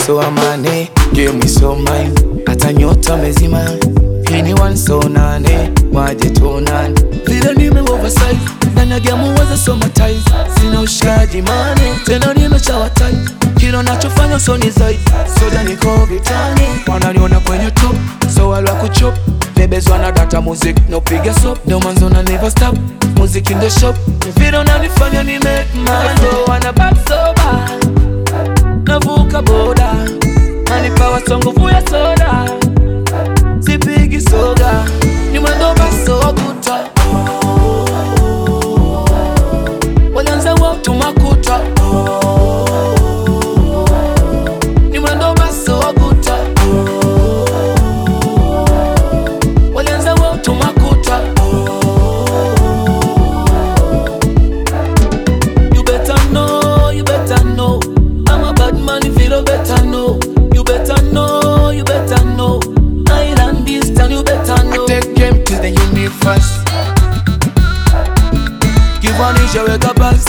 so amane, game is so mine. Hata nyota mezima, anyone so nane, waje tuonane. Vile nime oversize, ndani ya game waza somatize. Sina ushikaji mane, tena nimeshawa tight. Kilo nachofanya so ni zaidi, soda niko vitani. Wananiona kwenye top, so walwa kuchop. Bebes wana data music, no piga sop. No man's on a never stop, music in the shop. Vile unanifanya ni make money. So wana back so bad, navuka boda. Manipa wasonguvu ya soda, sipigi soga. Ni mwendo baso kuta, walianza watu makuta. Ni mwendo baso kuta, walianza watu makuta. You better know, I'm a bad man if you don't better know. You better know, I run this town, you better know. I take game to the universe. Give one is your wake up buzz.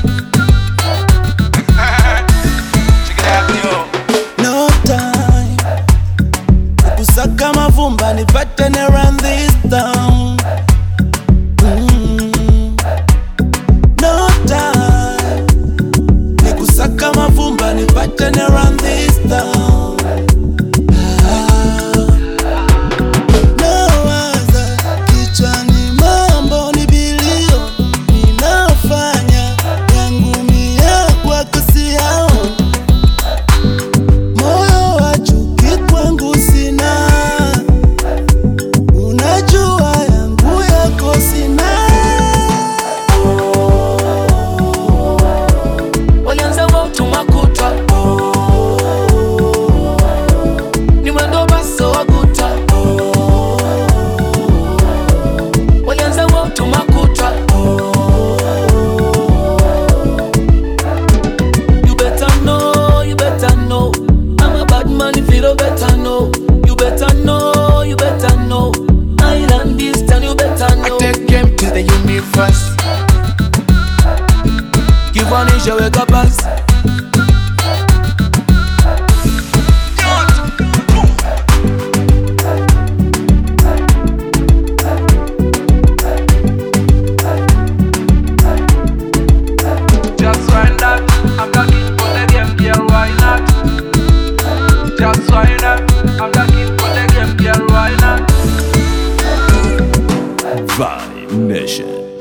Check it out, yo. No time kusaka mavumba nipate na run this town. No time kusaka mavumba nipate na run this town. Nawaza kichwani mambo ni bilio, ninafanya yangu mia kwa kusihao. Moyo wa chuki kwangu sina, unajua yangu yako sina. Walianza watu makuta, ni mwendo baso wakuta. Walianza watu makuta. You better know, I'm a bad man if you don't better know. You better know, I run this town, you better know. I take game to the universe. Give one is your wake up buzz. Just why not? I'm looking for the game, girl, why not? Just why not? I'm looking for the game, girl, why not? Vibe Nation.